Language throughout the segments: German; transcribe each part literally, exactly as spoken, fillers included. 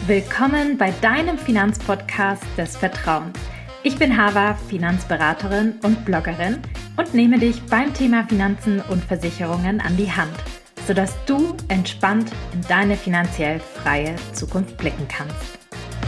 Willkommen bei deinem Finanzpodcast des Vertrauens. Ich bin Hava, Finanzberaterin und Bloggerin und nehme dich beim Thema Finanzen und Versicherungen an die Hand, sodass du entspannt in deine finanziell freie Zukunft blicken kannst.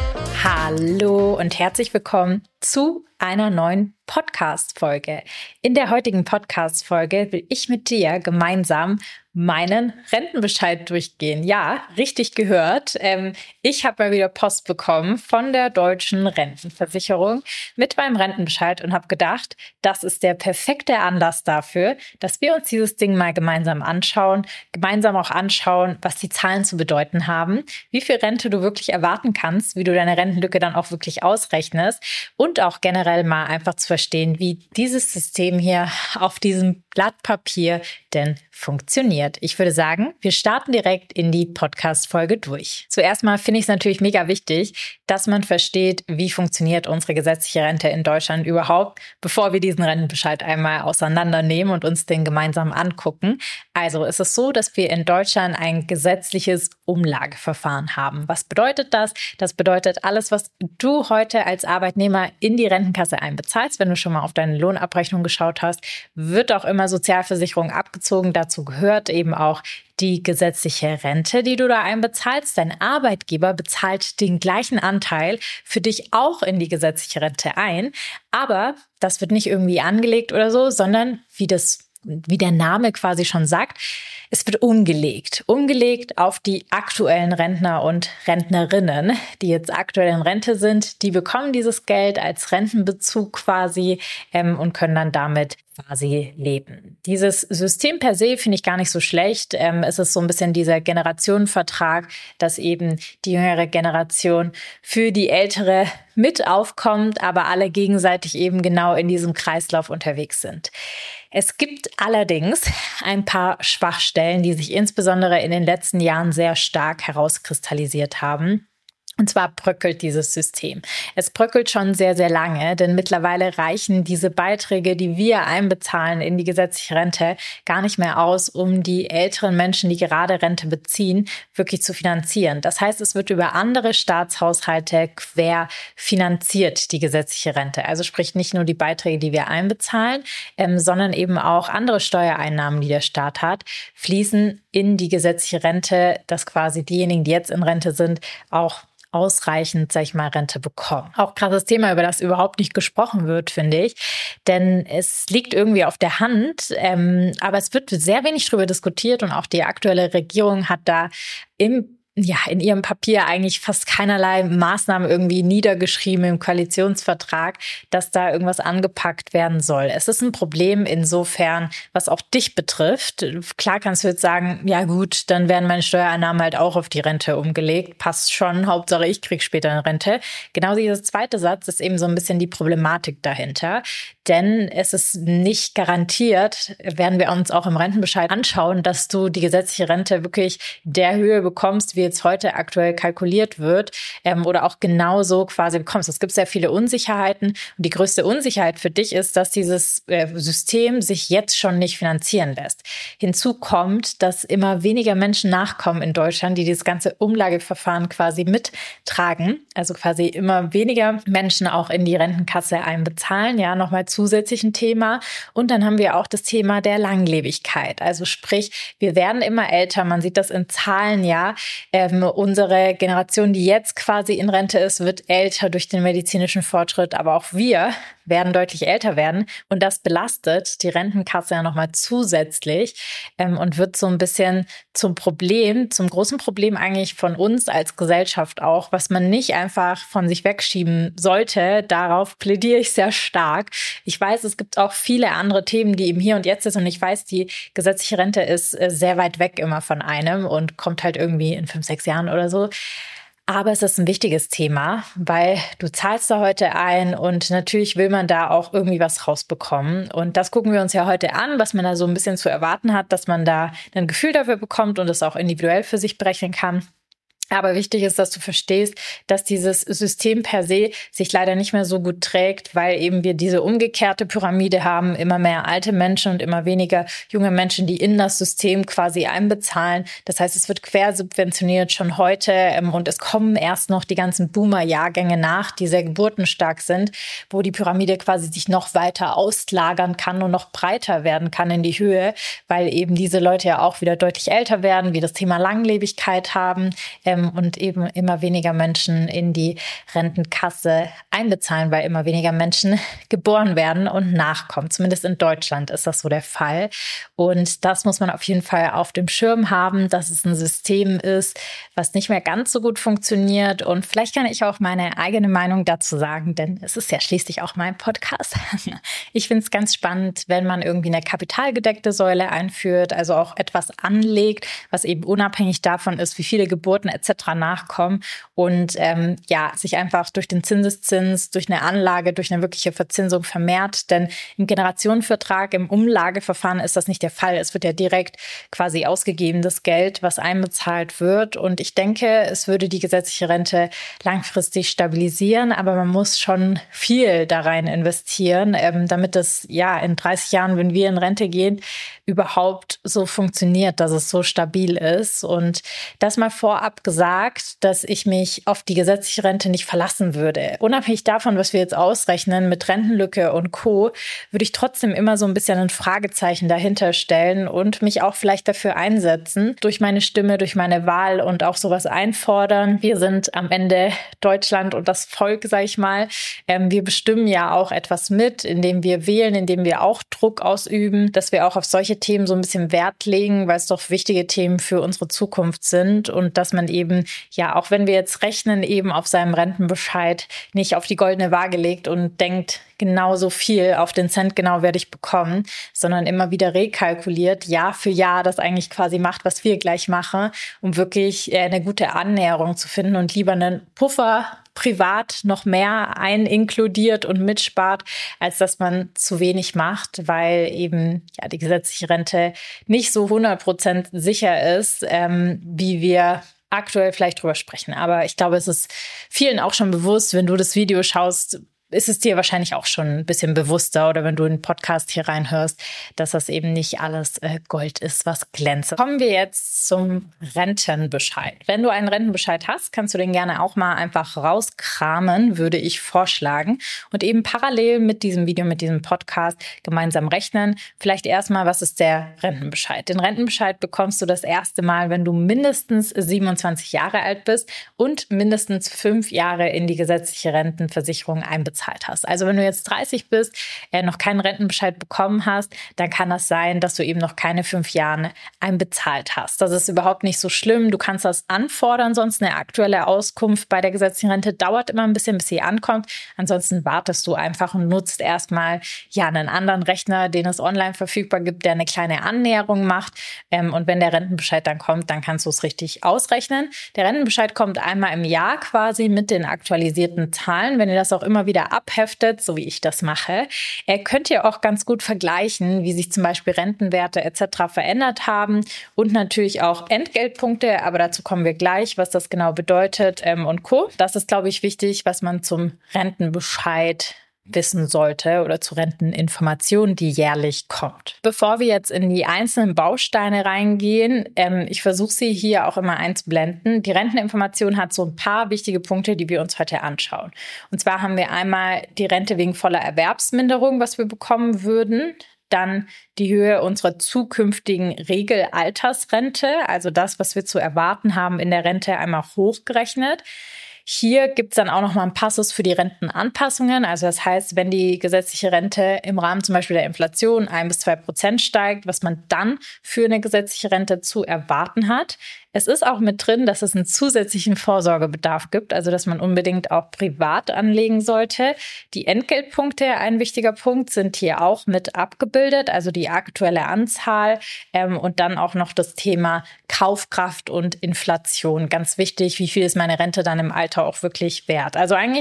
Hallo und herzlich willkommen zu einer neuen Podcast-Folge. In der heutigen Podcast-Folge will ich mit dir gemeinsam meinen Rentenbescheid durchgehen. Ja, richtig gehört. Ähm, ich habe mal wieder Post bekommen von der Deutschen Rentenversicherung mit meinem Rentenbescheid und habe gedacht, das ist der perfekte Anlass dafür, dass wir uns dieses Ding mal gemeinsam anschauen, gemeinsam auch anschauen, was die Zahlen zu bedeuten haben, wie viel Rente du wirklich erwarten kannst, wie du deine Rentenlücke dann auch wirklich ausrechnest und auch generell mal einfach zu verstehen, wie dieses System hier auf diesem Blatt Papier denn funktioniert. Ich würde sagen, wir starten direkt in die Podcast-Folge durch. Zuerst mal finde ich es natürlich mega wichtig, dass man versteht, wie funktioniert unsere gesetzliche Rente in Deutschland überhaupt, bevor wir diesen Rentenbescheid einmal auseinandernehmen und uns den gemeinsam angucken. Also es ist so, dass wir in Deutschland ein gesetzliches Umlageverfahren haben. Was bedeutet das? Das bedeutet, alles, was du heute als Arbeitnehmer in die Rentenkasse einbezahlst, wenn du schon mal auf deine Lohnabrechnung geschaut hast, wird auch immer Sozialversicherung abgezogen. Dazu gehört eben auch die gesetzliche Rente, die du da einbezahlst. Dein Arbeitgeber bezahlt den gleichen Anteil für dich auch in die gesetzliche Rente ein. Aber das wird nicht irgendwie angelegt oder so, sondern wie das, wie der Name quasi schon sagt, es wird umgelegt. Umgelegt auf die aktuellen Rentner und Rentnerinnen, die jetzt aktuell in Rente sind. Die bekommen dieses Geld als Rentenbezug quasi ähm, und können dann damit quasi leben. Dieses System per se finde ich gar nicht so schlecht. Ähm, es ist so ein bisschen dieser Generationenvertrag, dass eben die jüngere Generation für die ältere mit aufkommt, aber alle gegenseitig eben genau in diesem Kreislauf unterwegs sind. Es gibt allerdings ein paar Schwachstellen, die sich insbesondere in den letzten Jahren sehr stark herauskristallisiert haben. Und zwar bröckelt dieses System. Es bröckelt schon sehr, sehr lange, denn mittlerweile reichen diese Beiträge, die wir einbezahlen in die gesetzliche Rente, gar nicht mehr aus, um die älteren Menschen, die gerade Rente beziehen, wirklich zu finanzieren. Das heißt, es wird über andere Staatshaushalte quer finanziert, die gesetzliche Rente. Also sprich nicht nur die Beiträge, die wir einbezahlen, ähm, sondern eben auch andere Steuereinnahmen, die der Staat hat, fließen in die gesetzliche Rente, dass quasi diejenigen, die jetzt in Rente sind, auch ausreichend, sag ich mal, Rente bekommen. Auch krasses Thema, über das überhaupt nicht gesprochen wird, finde ich. Denn es liegt irgendwie auf der Hand, ähm, aber es wird sehr wenig darüber diskutiert und auch die aktuelle Regierung hat da im ja, in ihrem Papier eigentlich fast keinerlei Maßnahmen irgendwie niedergeschrieben im Koalitionsvertrag, dass da irgendwas angepackt werden soll. Es ist ein Problem insofern, was auch dich betrifft. Klar kannst du jetzt sagen, ja gut, dann werden meine Steuereinnahmen halt auch auf die Rente umgelegt. Passt schon, Hauptsache ich krieg später eine Rente. Genau dieser zweite Satz ist eben so ein bisschen die Problematik dahinter. Denn es ist nicht garantiert, werden wir uns auch im Rentenbescheid anschauen, dass du die gesetzliche Rente wirklich der Höhe bekommst, wie jetzt heute aktuell kalkuliert wird, ähm, oder auch genauso quasi bekommst. Es gibt sehr viele Unsicherheiten und die größte Unsicherheit für dich ist, dass dieses äh, System sich jetzt schon nicht finanzieren lässt. Hinzu kommt, dass immer weniger Menschen nachkommen in Deutschland, die dieses ganze Umlageverfahren quasi mittragen. Also quasi immer weniger Menschen auch in die Rentenkasse einbezahlen. Ja, nochmal zusätzlich ein Thema. Und dann haben wir auch das Thema der Langlebigkeit. Also sprich, wir werden immer älter. Man sieht das in Zahlen, ja. Ähm, unsere Generation, die jetzt quasi in Rente ist, wird älter durch den medizinischen Fortschritt. Aber auch wir werden deutlich älter werden. Und das belastet die Rentenkasse ja nochmal zusätzlich ähm, und wird so ein bisschen zum Problem, zum großen Problem eigentlich von uns als Gesellschaft auch, was man nicht einfach von sich wegschieben sollte. Darauf plädiere ich sehr stark. Ich weiß, es gibt auch viele andere Themen, die im Hier und Jetzt ist. Und ich weiß, die gesetzliche Rente ist sehr weit weg immer von einem und kommt halt irgendwie in fünf, sechs Jahren oder so. Aber es ist ein wichtiges Thema, weil du zahlst da heute ein und natürlich will man da auch irgendwie was rausbekommen. Und das gucken wir uns ja heute an, was man da so ein bisschen zu erwarten hat, dass man da ein Gefühl dafür bekommt und es auch individuell für sich berechnen kann. Aber wichtig ist, dass du verstehst, dass dieses System per se sich leider nicht mehr so gut trägt, weil eben wir diese umgekehrte Pyramide haben, immer mehr alte Menschen und immer weniger junge Menschen, die in das System quasi einbezahlen. Das heißt, es wird quersubventioniert schon heute und es kommen erst noch die ganzen Boomer-Jahrgänge nach, die sehr geburtenstark sind, wo die Pyramide quasi sich noch weiter auslagern kann und noch breiter werden kann in die Höhe, weil eben diese Leute ja auch wieder deutlich älter werden, wir das Thema Langlebigkeit haben, und eben immer weniger Menschen in die Rentenkasse einbezahlen, weil immer weniger Menschen geboren werden und nachkommen. Zumindest in Deutschland ist das so der Fall. Und das muss man auf jeden Fall auf dem Schirm haben, dass es ein System ist, was nicht mehr ganz so gut funktioniert. Und vielleicht kann ich auch meine eigene Meinung dazu sagen, denn es ist ja schließlich auch mein Podcast. Ich finde es ganz spannend, wenn man irgendwie eine kapitalgedeckte Säule einführt, also auch etwas anlegt, was eben unabhängig davon ist, wie viele Geburten et cetera nachkommen und ähm, ja, sich einfach durch den Zinseszins, durch eine Anlage, durch eine wirkliche Verzinsung vermehrt. Denn im Generationenvertrag, im Umlageverfahren ist das nicht der Fall. Es wird ja direkt quasi ausgegeben, das Geld, was einbezahlt wird. Und ich denke, es würde die gesetzliche Rente langfristig stabilisieren, aber man muss schon viel da rein investieren, ähm, damit das ja in dreißig Jahren, wenn wir in Rente gehen, überhaupt so funktioniert, dass es so stabil ist. Und das mal vorab gesagt, dass ich mich auf die gesetzliche Rente nicht verlassen würde. Unabhängig davon, was wir jetzt ausrechnen mit Rentenlücke und Co., würde ich trotzdem immer so ein bisschen ein Fragezeichen dahinter stellen und mich auch vielleicht dafür einsetzen, durch meine Stimme, durch meine Wahl und auch sowas einfordern. Wir sind am Ende Deutschland und das Volk, sag ich mal. Ähm, wir bestimmen ja auch etwas mit, indem wir wählen, indem wir auch Druck ausüben, dass wir auch auf solche Themen so ein bisschen Wert legen, weil es doch wichtige Themen für unsere Zukunft sind und dass man eben, ja, auch wenn wir jetzt rechnen, eben auf seinem Rentenbescheid nicht auf die goldene Waage legt und denkt, genauso viel auf den Cent genau werde ich bekommen, sondern immer wieder rekalkuliert, Jahr für Jahr das eigentlich quasi macht, was wir gleich machen, um wirklich eine gute Annäherung zu finden und lieber einen Puffer privat noch mehr einkludiert und mitspart, als dass man zu wenig macht, weil eben ja die gesetzliche Rente nicht so hundert Prozent sicher ist, ähm, wie wir aktuell vielleicht drüber sprechen. Aber ich glaube, es ist vielen auch schon bewusst, wenn du das Video schaust, ist es dir wahrscheinlich auch schon ein bisschen bewusster oder wenn du einen Podcast hier reinhörst, dass das eben nicht alles äh, Gold ist, was glänzt. Kommen wir jetzt zum Rentenbescheid. Wenn du einen Rentenbescheid hast, kannst du den gerne auch mal einfach rauskramen, würde ich vorschlagen. Und eben parallel mit diesem Video, mit diesem Podcast gemeinsam rechnen. Vielleicht erstmal, was ist der Rentenbescheid? Den Rentenbescheid bekommst du das erste Mal, wenn du mindestens siebenundzwanzig Jahre alt bist und mindestens fünf Jahre in die gesetzliche Rentenversicherung einbezahlt hast. Also wenn du jetzt dreißig bist, äh, noch keinen Rentenbescheid bekommen hast, dann kann das sein, dass du eben noch keine fünf Jahre einbezahlt hast. Das ist überhaupt nicht so schlimm. Du kannst das anfordern, sonst eine aktuelle Auskunft bei der gesetzlichen Rente dauert immer ein bisschen, bis sie ankommt. Ansonsten wartest du einfach und nutzt erstmal ja einen anderen Rechner, den es online verfügbar gibt, der eine kleine Annäherung macht. Ähm, und wenn der Rentenbescheid dann kommt, dann kannst du es richtig ausrechnen. Der Rentenbescheid kommt einmal im Jahr quasi mit den aktualisierten Zahlen. Wenn ihr das auch immer wieder abheftet, so wie ich das mache, äh, könnt ihr auch ganz gut vergleichen, wie sich zum Beispiel Rentenwerte et cetera verändert haben und natürlich auch Entgeltpunkte, aber dazu kommen wir gleich, was das genau bedeutet ähm, und Co. Das ist, glaube ich, wichtig, was man zum Rentenbescheid wissen sollte oder zu Renteninformationen, die jährlich kommt. Bevor wir jetzt in die einzelnen Bausteine reingehen, ähm, ich versuche sie hier auch immer einzublenden. Die Renteninformation hat so ein paar wichtige Punkte, die wir uns heute anschauen. Und zwar haben wir einmal die Rente wegen voller Erwerbsminderung, was wir bekommen würden. Dann die Höhe unserer zukünftigen Regelaltersrente, also das, was wir zu erwarten haben in der Rente, einmal hochgerechnet. Hier gibt es dann auch noch mal einen Passus für die Rentenanpassungen. Also das heißt, wenn die gesetzliche Rente im Rahmen zum Beispiel der Inflation ein bis zwei Prozent steigt, was man dann für eine gesetzliche Rente zu erwarten hat. Es ist auch mit drin, dass es einen zusätzlichen Vorsorgebedarf gibt, also dass man unbedingt auch privat anlegen sollte. Die Entgeltpunkte, ein wichtiger Punkt, sind hier auch mit abgebildet, also die aktuelle Anzahl ähm, und dann auch noch das Thema Kaufkraft und Inflation. Ganz wichtig, wie viel ist meine Rente dann im Alter auch wirklich wert? Also eigentlich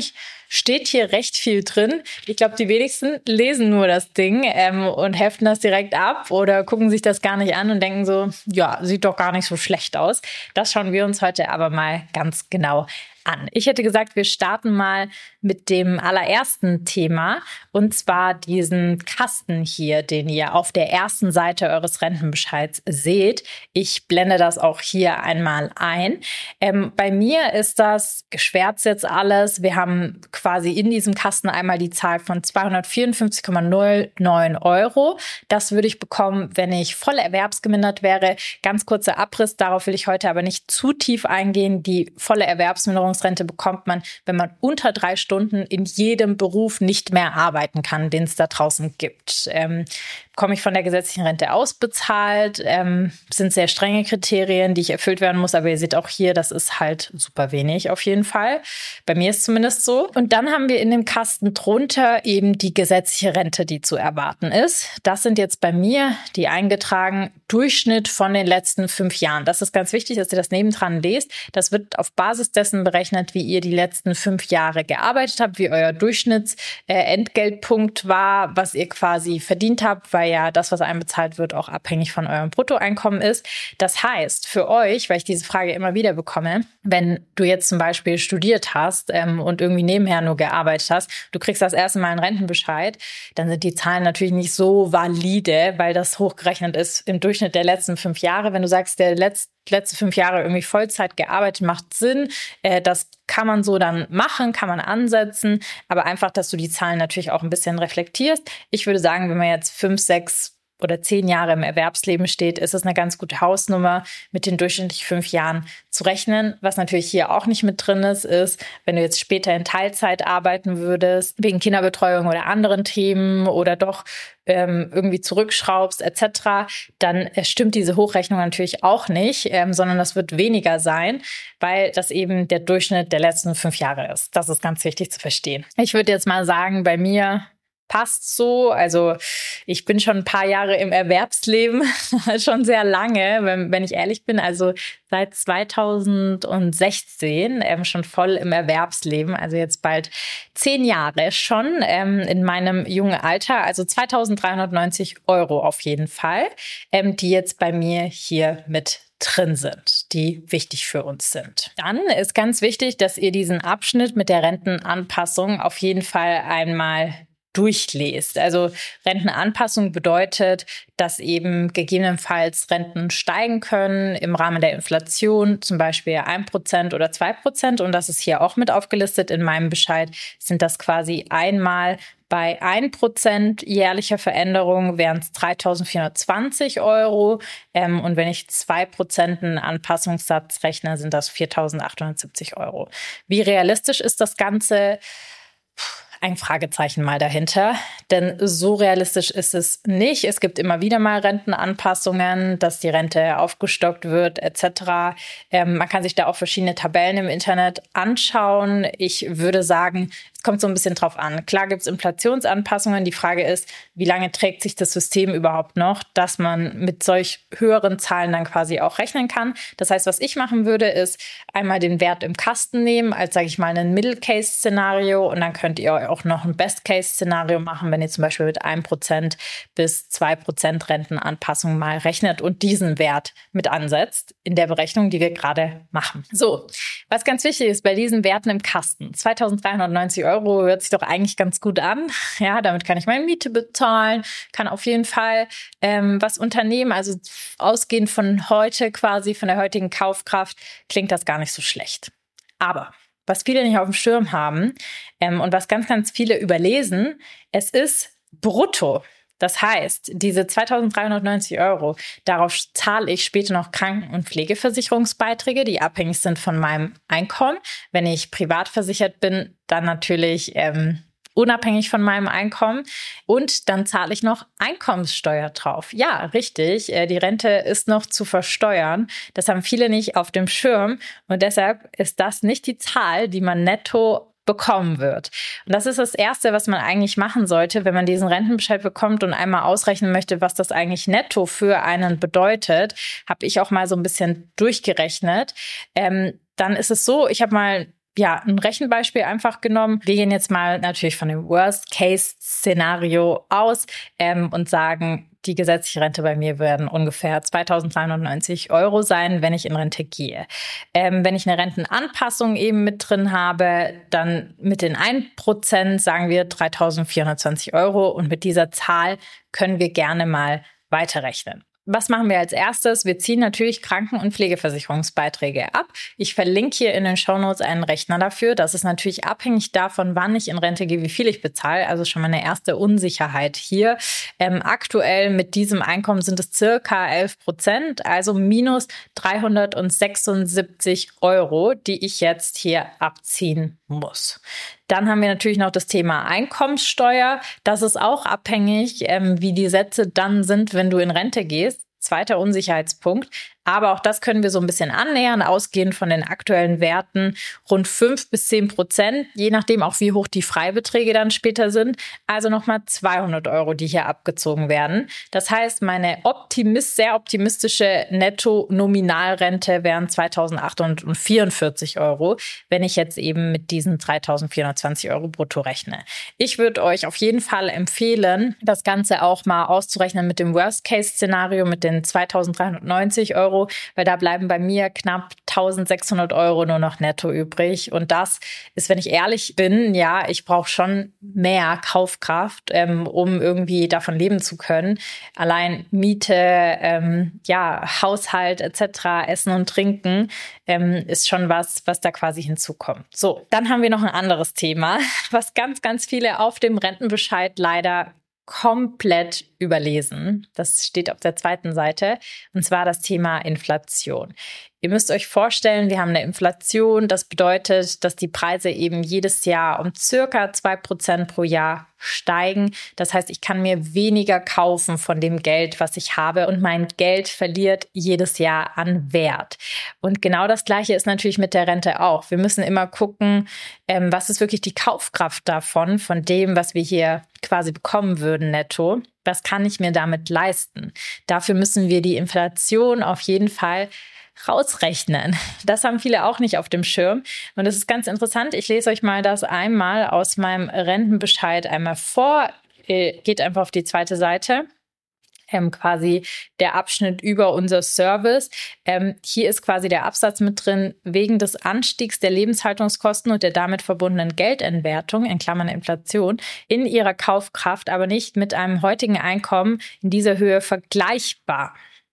steht hier recht viel drin. Ich glaube, die wenigsten lesen nur das Ding ähm, und heften das direkt ab oder gucken sich das gar nicht an und denken so, ja, sieht doch gar nicht so schlecht aus. Das schauen wir uns heute aber mal ganz genau an. Ich hätte gesagt, wir starten mal mit dem allerersten Thema und zwar diesen Kasten hier, den ihr auf der ersten Seite eures Rentenbescheids seht. Ich blende das auch hier einmal ein. Ähm, bei mir ist das geschwärzt jetzt alles. Wir haben quasi in diesem Kasten einmal die Zahl von zweihundertvierundfünfzig Komma null neun Euro. Das würde ich bekommen, wenn ich voll erwerbsgemindert wäre. Ganz kurzer Abriss, darauf will ich heute aber nicht zu tief eingehen. Die volle Erwerbsminderungsrente bekommt man, wenn man unter drei Stunden in jedem Beruf nicht mehr arbeiten kann, den es da draußen gibt. Ähm, komme ich von der gesetzlichen Rente ausbezahlt, ähm, sind sehr strenge Kriterien, die ich erfüllt werden muss, aber ihr seht auch hier, das ist halt super wenig auf jeden Fall. Bei mir ist zumindest so. Und dann haben wir in dem Kasten drunter eben die gesetzliche Rente, die zu erwarten ist. Das sind jetzt bei mir die eingetragen Durchschnitt von den letzten fünf Jahren. Das ist ganz wichtig, dass ihr das nebendran lest. Das wird auf Basis dessen berechnet, wie ihr die letzten fünf Jahre gearbeitet habt, wie euer Durchschnittsentgeltpunkt war, was ihr quasi verdient habt, weil ja das, was einbezahlt wird, auch abhängig von eurem Bruttoeinkommen ist. Das heißt, für euch, weil ich diese Frage immer wieder bekomme, wenn du jetzt zum Beispiel studiert hast ähm, und irgendwie nebenher nur gearbeitet hast, du kriegst das erste Mal einen Rentenbescheid, dann sind die Zahlen natürlich nicht so valide, weil das hochgerechnet ist im Durchschnitt der letzten fünf Jahre. Wenn du sagst, der letzte letzte fünf Jahre irgendwie Vollzeit gearbeitet, macht Sinn. Äh, das kann man so dann machen, kann man ansetzen, aber einfach, dass du die Zahlen natürlich auch ein bisschen reflektierst. Ich würde sagen, wenn man jetzt fünf, sechs oder zehn Jahre im Erwerbsleben steht, ist es eine ganz gute Hausnummer, mit den durchschnittlich fünf Jahren zu rechnen. Was natürlich hier auch nicht mit drin ist, ist, wenn du jetzt später in Teilzeit arbeiten würdest, wegen Kinderbetreuung oder anderen Themen oder doch ähm, irgendwie zurückschraubst et cetera, dann stimmt diese Hochrechnung natürlich auch nicht, ähm, sondern das wird weniger sein, weil das eben der Durchschnitt der letzten fünf Jahre ist. Das ist ganz wichtig zu verstehen. Ich würde jetzt mal sagen, bei mir passt so. Also ich bin schon ein paar Jahre im Erwerbsleben, schon sehr lange, wenn, wenn ich ehrlich bin. Also seit zweitausendsechzehn ähm, schon voll im Erwerbsleben. Also jetzt bald zehn Jahre schon ähm, in meinem jungen Alter. Also zweitausenddreihundertneunzig Euro auf jeden Fall, ähm, die jetzt bei mir hier mit drin sind, die wichtig für uns sind. Dann ist ganz wichtig, dass ihr diesen Abschnitt mit der Rentenanpassung auf jeden Fall einmal durchlest. Also Rentenanpassung bedeutet, dass eben gegebenenfalls Renten steigen können im Rahmen der Inflation, zum Beispiel ein Prozent oder zwei Prozent. Und das ist hier auch mit aufgelistet in meinem Bescheid, sind das quasi einmal bei ein Prozent jährlicher Veränderung wären es dreitausendvierhundertzwanzig Euro. Ähm, und wenn ich zwei Prozent einen Anpassungssatz rechne, sind das viertausendachthundertsiebzig Euro. Wie realistisch ist das Ganze? Ein Fragezeichen mal dahinter, denn so realistisch ist es nicht. Es gibt immer wieder mal Rentenanpassungen, dass die Rente aufgestockt wird et cetera. Ähm, man kann sich da auch verschiedene Tabellen im Internet anschauen. Ich würde sagen, es kommt so ein bisschen drauf an. Klar gibt es Inflationsanpassungen. Die Frage ist, wie lange trägt sich das System überhaupt noch, dass man mit solch höheren Zahlen dann quasi auch rechnen kann. Das heißt, was ich machen würde, ist einmal den Wert im Kasten nehmen, als, sage ich mal, ein Middle-Case-Szenario, und dann könnt ihr auch noch ein Best-Case-Szenario machen, wenn ihr zum Beispiel mit ein Prozent bis zwei Prozent Rentenanpassung mal rechnet und diesen Wert mit ansetzt in der Berechnung, die wir gerade machen. So, was ganz wichtig ist bei diesen Werten im Kasten, zweitausenddreihundertneunzig Euro hört sich doch eigentlich ganz gut an. Ja, damit kann ich meine Miete bezahlen, kann auf jeden Fall ähm, was unternehmen. Also ausgehend von heute quasi, von der heutigen Kaufkraft, klingt das gar nicht so schlecht. Aber was viele nicht auf dem Schirm haben ähm, und was ganz, ganz viele überlesen, es ist brutto. Das heißt, diese zweitausenddreihundertneunzig Euro, darauf zahle ich später noch Kranken- und Pflegeversicherungsbeiträge, die abhängig sind von meinem Einkommen. Wenn ich privat versichert bin, dann natürlich ähm, unabhängig von meinem Einkommen. Und dann zahle ich noch Einkommenssteuer drauf. Ja, richtig, äh, die Rente ist noch zu versteuern. Das haben viele nicht auf dem Schirm. Und deshalb ist das nicht die Zahl, die man netto bekommen wird. Und das ist das Erste, was man eigentlich machen sollte, wenn man diesen Rentenbescheid bekommt und einmal ausrechnen möchte, was das eigentlich netto für einen bedeutet. Habe ich auch mal so ein bisschen durchgerechnet. Ähm, dann ist es so, ich habe mal ja, ein Rechenbeispiel einfach genommen. Wir gehen jetzt mal natürlich von dem Worst-Case-Szenario aus ähm, und sagen, die gesetzliche Rente bei mir werden ungefähr zweitausenddreihundertneunzig Euro sein, wenn ich in Rente gehe. Ähm, wenn ich eine Rentenanpassung eben mit drin habe, dann mit den ein Prozent sagen wir dreitausendvierhundertzwanzig Euro und mit dieser Zahl können wir gerne mal weiterrechnen. Was machen wir als erstes? Wir ziehen natürlich Kranken- und Pflegeversicherungsbeiträge ab. Ich verlinke hier in den Shownotes einen Rechner dafür. Das ist natürlich abhängig davon, wann ich in Rente gehe, wie viel ich bezahle. Also schon mal eine erste Unsicherheit hier. Ähm, aktuell mit diesem Einkommen sind es circa elf Prozent, also minus dreihundertsechsundsiebzig Euro, die ich jetzt hier abziehen muss. Dann haben wir natürlich noch das Thema Einkommenssteuer. Das ist auch abhängig, ähm, wie die Sätze dann sind, wenn du in Rente gehst. Zweiter Unsicherheitspunkt. Aber auch das können wir so ein bisschen annähern, ausgehend von den aktuellen Werten, rund fünf bis zehn Prozent, je nachdem auch wie hoch die Freibeträge dann später sind. Also nochmal zweihundert Euro, die hier abgezogen werden. Das heißt, meine optimist, sehr optimistische Netto-Nominalrente wären zweitausendachthundertvierundvierzig Euro, wenn ich jetzt eben mit diesen dreitausendvierhundertzwanzig Euro brutto rechne. Ich würde euch auf jeden Fall empfehlen, das Ganze auch mal auszurechnen mit dem Worst-Case-Szenario, mit den zweitausenddreihundertneunzig Euro, weil da bleiben bei mir knapp eintausendsechshundert Euro nur noch netto übrig. Und das ist, wenn ich ehrlich bin, ja, ich brauche schon mehr Kaufkraft, ähm, um irgendwie davon leben zu können. Allein Miete, ähm, ja, Haushalt et cetera, Essen und Trinken ähm, ist schon was, was da quasi hinzukommt. So, dann haben wir noch ein anderes Thema, was ganz, ganz viele auf dem Rentenbescheid leider komplett überlesen. Das steht auf der zweiten Seite, und zwar das Thema Inflation. Ihr müsst euch vorstellen, wir haben eine Inflation. Das bedeutet, dass die Preise eben jedes Jahr um circa zwei Prozent pro Jahr steigen. Das heißt, ich kann mir weniger kaufen von dem Geld, was ich habe, und mein Geld verliert jedes Jahr an Wert. Und genau das Gleiche ist natürlich mit der Rente auch. Wir müssen immer gucken, ähm, was ist wirklich die Kaufkraft davon, von dem, was wir hier quasi bekommen würden netto. Was kann ich mir damit leisten? Dafür müssen wir die Inflation auf jeden Fall rausrechnen. Das haben viele auch nicht auf dem Schirm. Und das ist ganz interessant. Ich lese euch mal das einmal aus meinem Rentenbescheid einmal vor. Geht einfach auf die zweite Seite. Ähm, quasi der Abschnitt über unser Service. Ähm, hier ist quasi der Absatz mit drin, wegen des Anstiegs der Lebenshaltungskosten und der damit verbundenen Geldentwertung, in Klammern Inflation, in ihrer Kaufkraft, aber nicht mit einem heutigen Einkommen in dieser Höhe vergleichbar.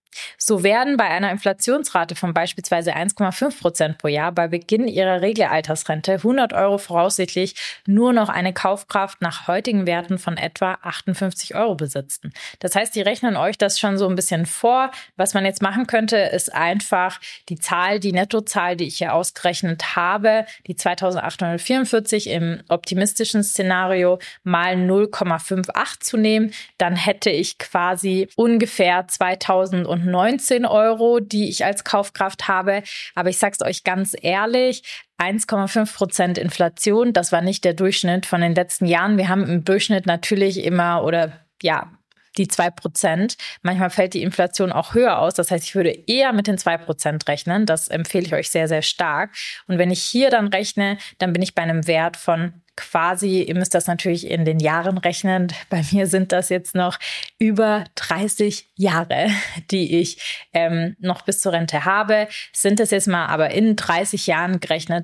So werden bei einer Inflationsrate von beispielsweise eins Komma fünf Prozent pro Jahr bei Beginn ihrer Regelaltersrente hundert Euro voraussichtlich nur noch eine Kaufkraft nach heutigen Werten von etwa achtundfünfzig Euro besitzen. Das heißt, die rechnen euch das schon so ein bisschen vor. Was man jetzt machen könnte, ist einfach die Zahl, die Nettozahl, die ich hier ausgerechnet habe, die zweitausendachthundertvierundvierzig im optimistischen Szenario mal null Komma achtzehn zu nehmen. Dann hätte ich quasi ungefähr zweitausendneunzehn Euro, die ich als Kaufkraft habe. Aber ich sag's euch ganz ehrlich, eins Komma fünf Prozent Inflation, das war nicht der Durchschnitt von den letzten Jahren. Wir haben im Durchschnitt natürlich immer oder ja, die zwei Prozent. Manchmal fällt die Inflation auch höher aus. Das heißt, ich würde eher mit den zwei Prozent rechnen. Das empfehle ich euch sehr, sehr stark. Und wenn ich hier dann rechne, dann bin ich bei einem Wert von quasi, ihr müsst das natürlich in den Jahren rechnen. Bei mir sind das jetzt noch über dreißig Jahre, die ich ähm, noch bis zur Rente habe. Sind es jetzt mal aber in dreißig Jahren gerechnet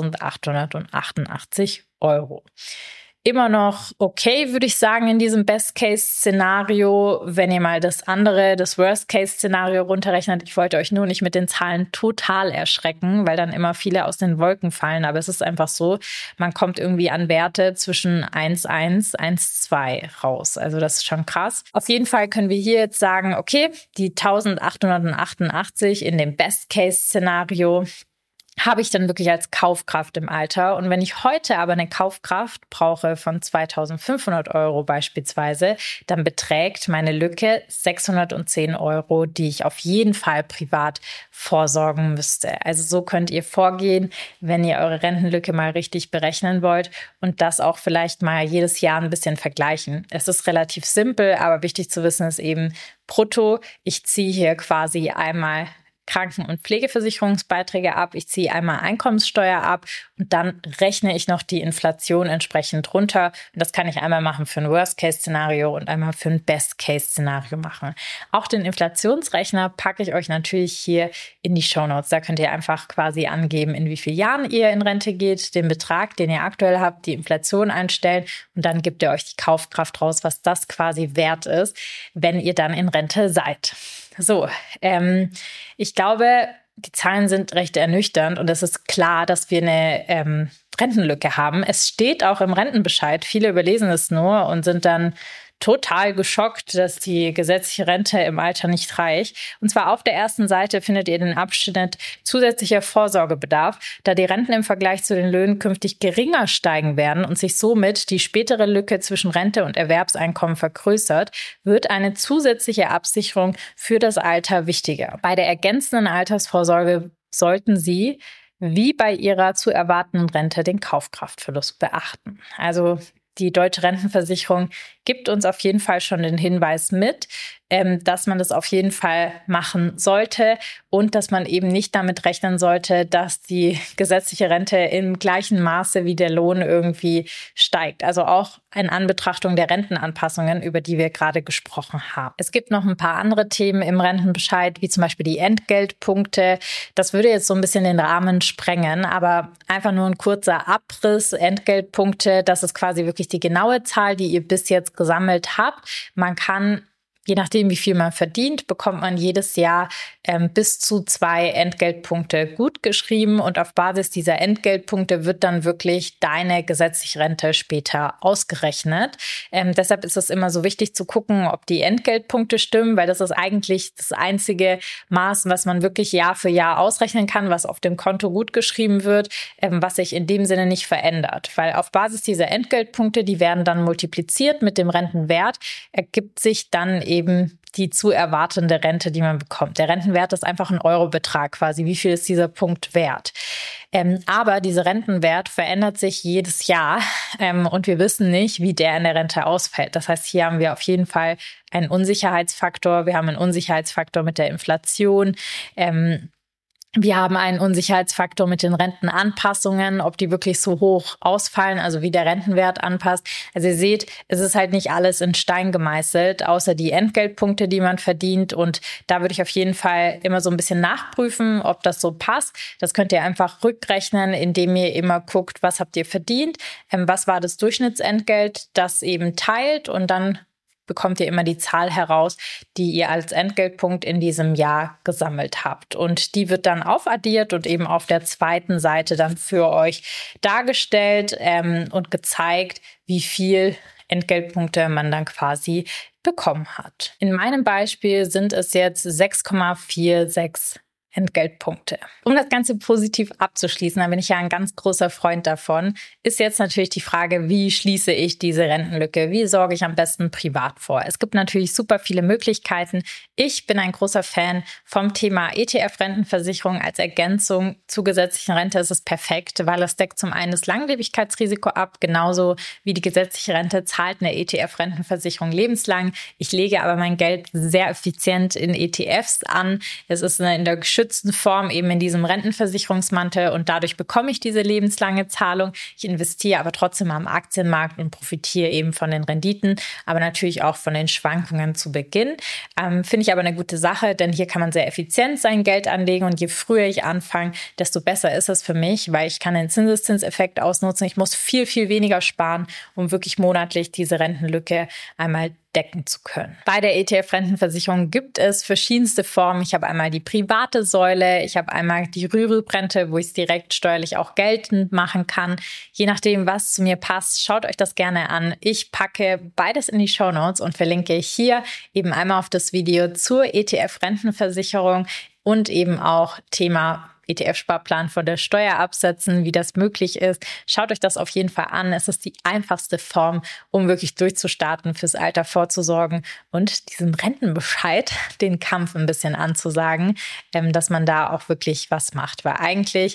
eintausendachthundertachtundachtzig Euro. Immer noch okay, würde ich sagen, in diesem Best-Case-Szenario, wenn ihr mal das andere, das Worst-Case-Szenario runterrechnet. Ich wollte euch nur nicht mit den Zahlen total erschrecken, weil dann immer viele aus den Wolken fallen. Aber es ist einfach so, man kommt irgendwie an Werte zwischen eins Komma eins, eins Komma zwei raus. Also das ist schon krass. Auf jeden Fall können wir hier jetzt sagen, okay, die eintausendachthundertachtundachtzig in dem Best-Case-Szenario habe ich dann wirklich als Kaufkraft im Alter. Und wenn ich heute aber eine Kaufkraft brauche von zweitausendfünfhundert Euro beispielsweise, dann beträgt meine Lücke sechshundertzehn Euro, die ich auf jeden Fall privat vorsorgen müsste. Also so könnt ihr vorgehen, wenn ihr eure Rentenlücke mal richtig berechnen wollt und das auch vielleicht mal jedes Jahr ein bisschen vergleichen. Es ist relativ simpel, aber wichtig zu wissen ist eben brutto. Ich ziehe hier quasi einmal Kranken- und Pflegeversicherungsbeiträge ab, ich ziehe einmal Einkommenssteuer ab und dann rechne ich noch die Inflation entsprechend runter. Und das kann ich einmal machen für ein Worst-Case-Szenario und einmal für ein Best-Case-Szenario machen. Auch den Inflationsrechner packe ich euch natürlich hier in die Shownotes. Da könnt ihr einfach quasi angeben, in wie vielen Jahren ihr in Rente geht, den Betrag, den ihr aktuell habt, die Inflation einstellen und dann gibt ihr euch die Kaufkraft raus, was das quasi wert ist, wenn ihr dann in Rente seid. So, ähm, ich glaube, die Zahlen sind recht ernüchternd und es ist klar, dass wir eine ähm, Rentenlücke haben. Es steht auch im Rentenbescheid. Viele überlesen es nur und sind dann total geschockt, dass die gesetzliche Rente im Alter nicht reicht. Und zwar auf der ersten Seite findet ihr den Abschnitt zusätzlicher Vorsorgebedarf, da die Renten im Vergleich zu den Löhnen künftig geringer steigen werden und sich somit die spätere Lücke zwischen Rente und Erwerbseinkommen vergrößert, wird eine zusätzliche Absicherung für das Alter wichtiger. Bei der ergänzenden Altersvorsorge sollten Sie wie bei Ihrer zu erwartenden Rente den Kaufkraftverlust beachten. Also die Deutsche Rentenversicherung gibt uns auf jeden Fall schon den Hinweis mit, ähm, dass man das auf jeden Fall machen sollte und dass man eben nicht damit rechnen sollte, dass die gesetzliche Rente im gleichen Maße wie der Lohn irgendwie steigt. Also auch in Anbetrachtung der Rentenanpassungen, über die wir gerade gesprochen haben. Es gibt noch ein paar andere Themen im Rentenbescheid, wie zum Beispiel die Entgeltpunkte. Das würde jetzt so ein bisschen den Rahmen sprengen, aber einfach nur ein kurzer Abriss. Entgeltpunkte, das ist quasi wirklich die genaue Zahl, die ihr bis jetzt gesammelt habt. Man kann, je nachdem, wie viel man verdient, bekommt man jedes Jahr ähm, bis zu zwei Entgeltpunkte gutgeschrieben und auf Basis dieser Entgeltpunkte wird dann wirklich deine gesetzliche Rente später ausgerechnet. Ähm, deshalb ist es immer so wichtig zu gucken, ob die Entgeltpunkte stimmen, weil das ist eigentlich das einzige Maß, was man wirklich Jahr für Jahr ausrechnen kann, was auf dem Konto gutgeschrieben wird, ähm, was sich in dem Sinne nicht verändert. Weil auf Basis dieser Entgeltpunkte, die werden dann multipliziert mit dem Rentenwert, ergibt sich dann eben die zu erwartende Rente, die man bekommt. Der Rentenwert ist einfach ein Eurobetrag quasi. Wie viel ist dieser Punkt wert? Ähm, aber dieser Rentenwert verändert sich jedes Jahr ähm, und wir wissen nicht, wie der in der Rente ausfällt. Das heißt, hier haben wir auf jeden Fall einen Unsicherheitsfaktor. Wir haben einen Unsicherheitsfaktor mit der Inflation. Ähm, Wir haben einen Unsicherheitsfaktor mit den Rentenanpassungen, ob die wirklich so hoch ausfallen, also wie der Rentenwert anpasst. Also ihr seht, es ist halt nicht alles in Stein gemeißelt, außer die Entgeltpunkte, die man verdient. Und da würde ich auf jeden Fall immer so ein bisschen nachprüfen, ob das so passt. Das könnt ihr einfach rückrechnen, indem ihr immer guckt, was habt ihr verdient, ähm, was war das Durchschnittsentgelt, das eben teilt und dann bekommt ihr immer die Zahl heraus, die ihr als Entgeltpunkt in diesem Jahr gesammelt habt. Und die wird dann aufaddiert und eben auf der zweiten Seite dann für euch dargestellt ähm, und gezeigt, wie viel Entgeltpunkte man dann quasi bekommen hat. In meinem Beispiel sind es jetzt sechs Komma sechsundvierzig Entgeltpunkte. Um das Ganze positiv abzuschließen, da bin ich ja ein ganz großer Freund davon, ist jetzt natürlich die Frage, wie schließe ich diese Rentenlücke? Wie sorge ich am besten privat vor? Es gibt natürlich super viele Möglichkeiten. Ich bin ein großer Fan vom Thema E T F-Rentenversicherung als Ergänzung zur gesetzlichen Rente. Es ist perfekt, weil es deckt zum einen das Langlebigkeitsrisiko ab, genauso wie die gesetzliche Rente zahlt eine E T F-Rentenversicherung lebenslang. Ich lege aber mein Geld sehr effizient in E T Fs an. Es ist eine in der geschützten Form eben in diesem Rentenversicherungsmantel und dadurch bekomme ich diese lebenslange Zahlung. Ich investiere aber trotzdem am Aktienmarkt und profitiere eben von den Renditen, aber natürlich auch von den Schwankungen zu Beginn. Ähm, finde ich aber eine gute Sache, denn hier kann man sehr effizient sein Geld anlegen und je früher ich anfange, desto besser ist es für mich, weil ich kann den Zinseszinseffekt ausnutzen. Ich muss viel, viel weniger sparen, um wirklich monatlich diese Rentenlücke einmal decken zu können. Bei der E T F-Rentenversicherung gibt es verschiedenste Formen. Ich habe einmal die private Säule, ich habe einmal die Rürup-Rente, wo ich es direkt steuerlich auch geltend machen kann. Je nachdem, was zu mir passt, schaut euch das gerne an. Ich packe beides in die Shownotes und verlinke hier eben einmal auf das Video zur E T F-Rentenversicherung und eben auch Thema E T F-Sparplan von der Steuer absetzen, wie das möglich ist. Schaut euch das auf jeden Fall an. Es ist die einfachste Form, um wirklich durchzustarten, fürs Alter vorzusorgen und diesem Rentenbescheid den Kampf ein bisschen anzusagen, ähm, dass man da auch wirklich was macht. Weil eigentlich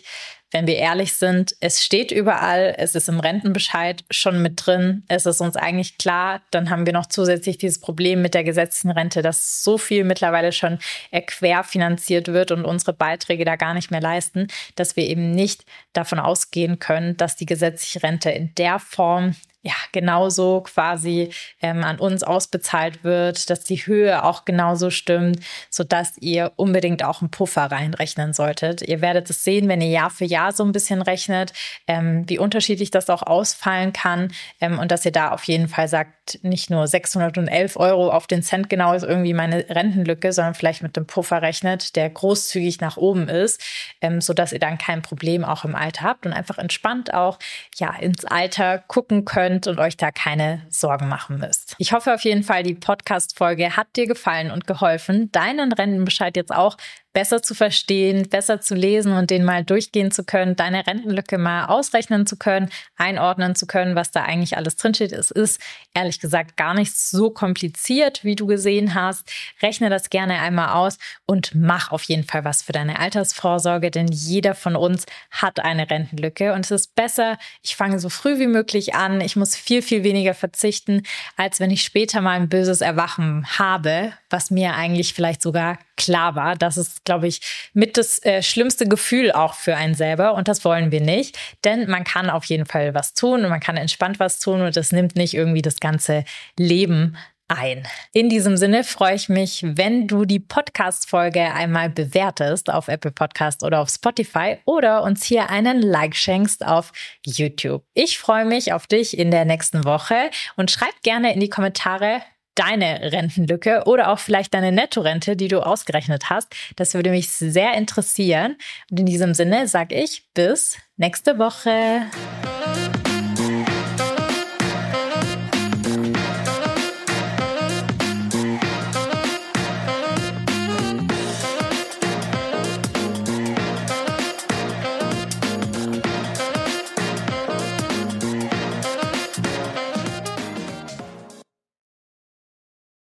wenn wir ehrlich sind, es steht überall, es ist im Rentenbescheid schon mit drin, es ist uns eigentlich klar, dann haben wir noch zusätzlich dieses Problem mit der gesetzlichen Rente, dass so viel mittlerweile schon querfinanziert wird und unsere Beiträge da gar nicht mehr leisten, dass wir eben nicht davon ausgehen können, dass die gesetzliche Rente in der Form ja genauso quasi ähm, an uns ausbezahlt wird, dass die Höhe auch genauso stimmt, sodass ihr unbedingt auch einen Puffer reinrechnen solltet. Ihr werdet es sehen, wenn ihr Jahr für Jahr so ein bisschen rechnet, ähm, wie unterschiedlich das auch ausfallen kann ähm, und dass ihr da auf jeden Fall sagt, nicht nur sechshundertelf Euro auf den Cent genau ist irgendwie meine Rentenlücke, sondern vielleicht mit dem Puffer rechnet, der großzügig nach oben ist, ähm, sodass ihr dann kein Problem auch im Alter habt und einfach entspannt auch ja ins Alter gucken könnt und euch da keine Sorgen machen müsst. Ich hoffe auf jeden Fall, die Podcast-Folge hat dir gefallen und geholfen, deinen Rentenbescheid jetzt auch besser zu verstehen, besser zu lesen und den mal durchgehen zu können, deine Rentenlücke mal ausrechnen zu können, einordnen zu können, was da eigentlich alles drinsteht. Es ist ehrlich gesagt gar nicht so kompliziert, wie du gesehen hast. Rechne das gerne einmal aus und mach auf jeden Fall was für deine Altersvorsorge, denn jeder von uns hat eine Rentenlücke und es ist besser, ich fange so früh wie möglich an, ich muss viel, viel weniger verzichten, als wenn ich später mal ein böses Erwachen habe, was mir eigentlich vielleicht sogar klar war. Das ist, glaube ich, mit das äh, schlimmste Gefühl auch für einen selber und das wollen wir nicht, denn man kann auf jeden Fall was tun und man kann entspannt was tun und das nimmt nicht irgendwie das ganze Leben ein. In diesem Sinne freue ich mich, wenn du die Podcast-Folge einmal bewertest auf Apple Podcast oder auf Spotify oder uns hier einen Like schenkst auf YouTube. Ich freue mich auf dich in der nächsten Woche und schreib gerne in die Kommentare deine Rentenlücke oder auch vielleicht deine Nettorente, die du ausgerechnet hast. Das würde mich sehr interessieren. Und in diesem Sinne sage ich bis nächste Woche.